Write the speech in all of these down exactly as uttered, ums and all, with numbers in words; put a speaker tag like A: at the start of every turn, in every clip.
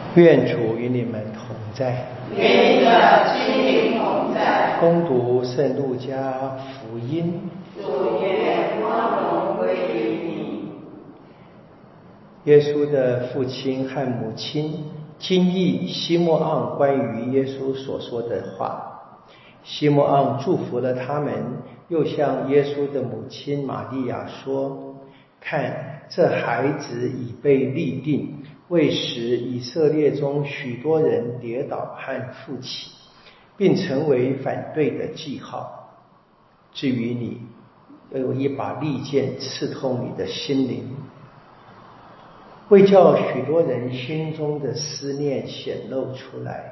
A: 愿主与你们同在，
B: 愿你的心灵同在。
A: 恭读圣路加福音。
B: 主愿光荣归于你。
A: 耶稣的父亲和母亲惊异西默盎关于耶稣所说的话，西默盎祝福了他们，又向耶稣的母亲玛利亚说：看，这孩子已被立定，为使以色列中许多人跌倒和复起，并成为反对的记号。至于你，要有一把利剑刺痛你的心灵，为叫许多人心中的思念显露出来。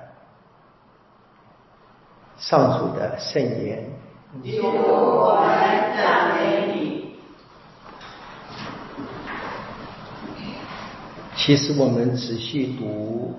A: 上主的圣言。
B: 主，我们赞美你。
A: 其实我们仔细读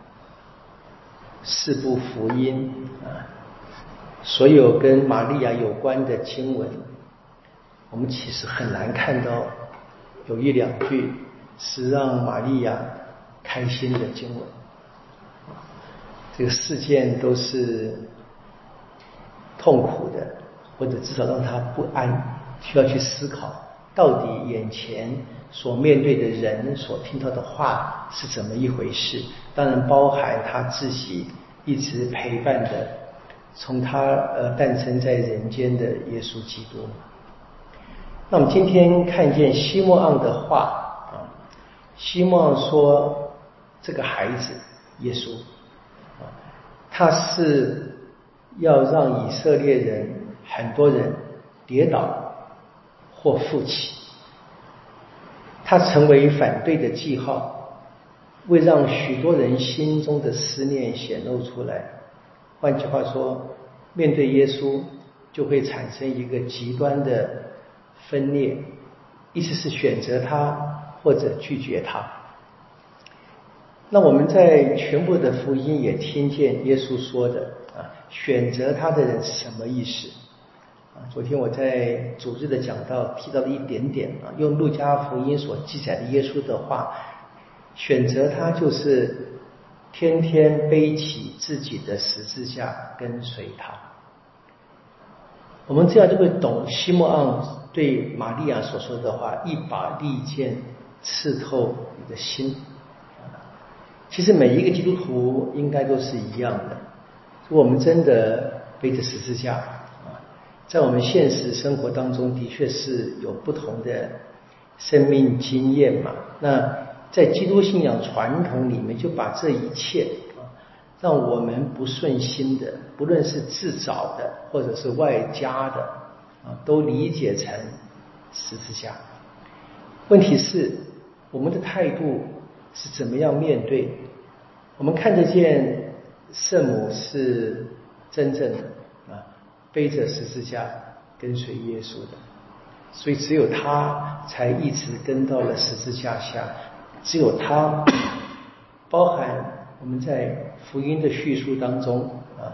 A: 四部福音啊，所有跟玛利亚有关的经文，我们其实很难看到有一两句是让玛利亚开心的经文。这个事件都是痛苦的，或者至少让她不安，需要去思考到底眼前所面对的人所听到的话是怎么一回事，当然包含他自己一直陪伴的从他呃诞生在人间的耶稣基督。那我们今天看见西默盎的话啊，西默盎说这个孩子耶稣啊，他是要让以色列人很多人跌倒或复起，他成为反对的记号，为让许多人心中的思念显露出来。换句话说，面对耶稣就会产生一个极端的分裂，意思是选择他或者拒绝他。那我们在全部的福音也听见耶稣说的啊，选择他的人是什么意思啊？昨天我在主日的讲道提到了一点点啊，用路加福音所记载的耶稣的话，选择他就是天天背起自己的十字架跟随他。我们这样就会懂西默盎对玛利亚所说的话，一把利剑刺透你的心。其实每一个基督徒应该都是一样的，如果我们真的背着十字架啊，在我们现实生活当中的确是有不同的生命经验嘛。那在基督信仰传统里面，就把这一切啊，让我们不顺心的，不论是自找的或者是外加的啊，都理解成十字架。问题是我们的态度是怎么样面对？我们看得见圣母是真正的啊，背着十字架跟随耶稣的，所以只有他才一直跟到了十字架下，只有他包含我们在福音的叙述当中啊，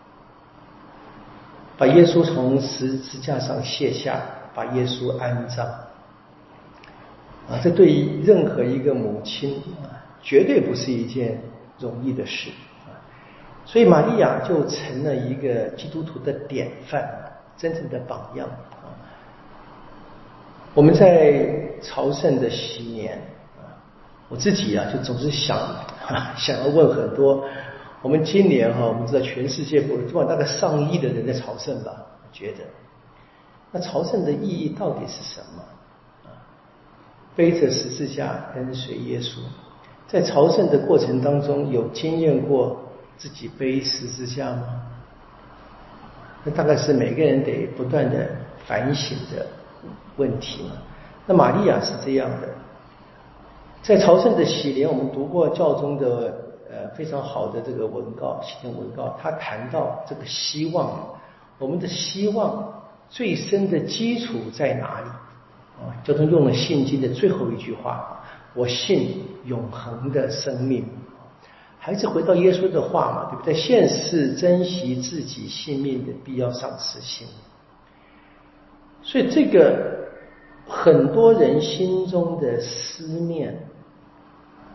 A: 把耶稣从十字架上卸下，把耶稣安葬啊，这对于任何一个母亲啊，绝对不是一件容易的事啊。所以玛利亚就成了一个基督徒的典范，真正的榜样啊。我们在朝圣的禧年啊，我自己啊就总是想啊，想要问很多。我们今年哈、啊，我们知道全世界不多大概上亿的人在朝圣吧，我觉得那朝圣的意义到底是什么？背着十字架跟随耶稣，在朝圣的过程当中有经验过自己背十字架吗？那大概是每个人得不断的反省的问题嘛。那玛利亚是这样的，在朝圣的禧年，我们读过教宗的呃非常好的这个文告，禧年文告，他谈到这个希望，我们的希望最深的基础在哪里？啊，教宗用了信经的最后一句话，我信永恒的生命。还是回到耶稣的话嘛，对不对？现世珍惜自己性命的，必要丧失性命。所以这个很多人心中的思念，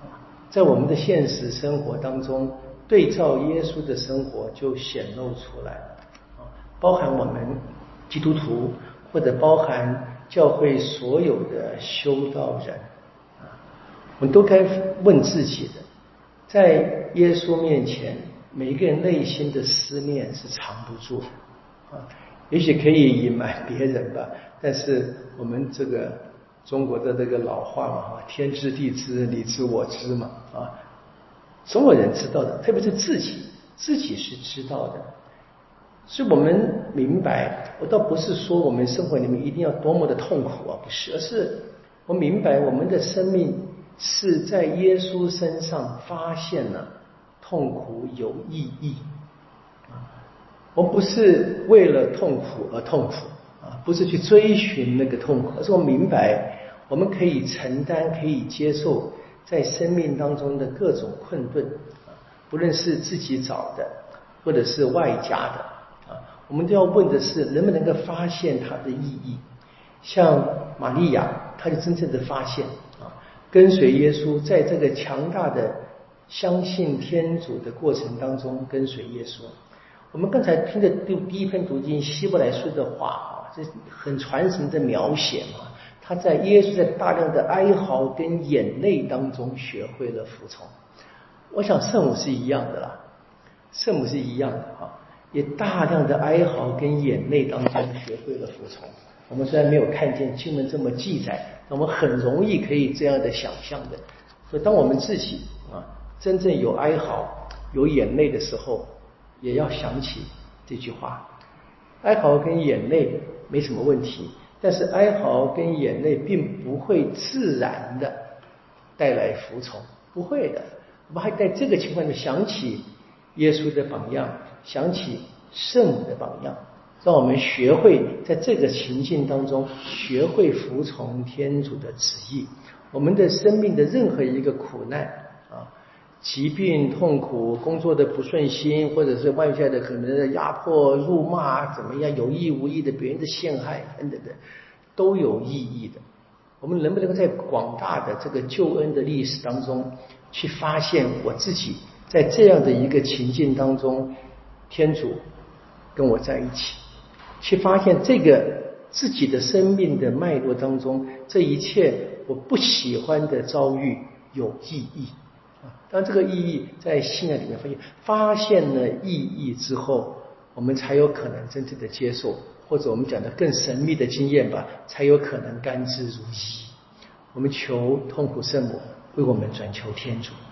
A: 在我们的现实生活当中，对照耶稣的生活就显露出来了啊，包含我们基督徒，或者包含教会所有的修道人啊，我们都该问自己的，在耶稣面前，每一个人内心的思念是藏不住的啊，也许可以隐瞒别人吧，但是我们这个中国的这个老话嘛，天知地知，你知我知嘛啊，总有人知道的，特别是自己，自己是知道的。所以我们明白，我倒不是说我们生活里面一定要多么的痛苦啊，不是，而是我明白我们的生命是在耶稣身上发现了痛苦有意义啊，我们不是为了痛苦而痛苦啊，不是去追寻那个痛苦，而是我明白我们可以承担，可以接受在生命当中的各种困顿啊，不论是自己找的，或者是外加的啊，我们都要问的是能不能够发现它的意义。像玛利亚，她就真正的发现啊，跟随耶稣，在这个强大的相信天主的过程当中跟随耶稣。我们刚才听的第一篇读经希伯来书的话啊，这很传神的描写嘛。他在耶稣在大量的哀嚎跟眼泪当中学会了服从。我想圣母是一样的啦，圣母是一样的啊，也大量的哀嚎跟眼泪当中学会了服从。我们虽然没有看见经文这么记载，我们很容易可以这样的想象的。所以当我们自己啊真正有哀嚎有眼泪的时候，也要想起这句话。哀嚎跟眼泪没什么问题，但是哀嚎跟眼泪并不会自然的带来服从，不会的。我们还在这个情况下想起耶稣的榜样，想起圣母的榜样，让我们学会在这个情境当中学会服从天主的旨意。我们的生命的任何一个苦难啊，疾病、痛苦、工作的不顺心，或者是外在的可能的压迫、辱骂，怎么样有意无意的别人的陷害等等的，都有意义的。我们能不能够在广大的这个救恩的历史当中，去发现我自己在这样的一个情境当中，天主跟我在一起，去发现这个自己的生命的脉络当中，这一切我不喜欢的遭遇有意义。当这个意义在信仰里面发现，发现了意义之后，我们才有可能真正的接受，或者我们讲的更神秘的经验吧，才有可能甘之如饴。我们求痛苦圣母为我们转求天主。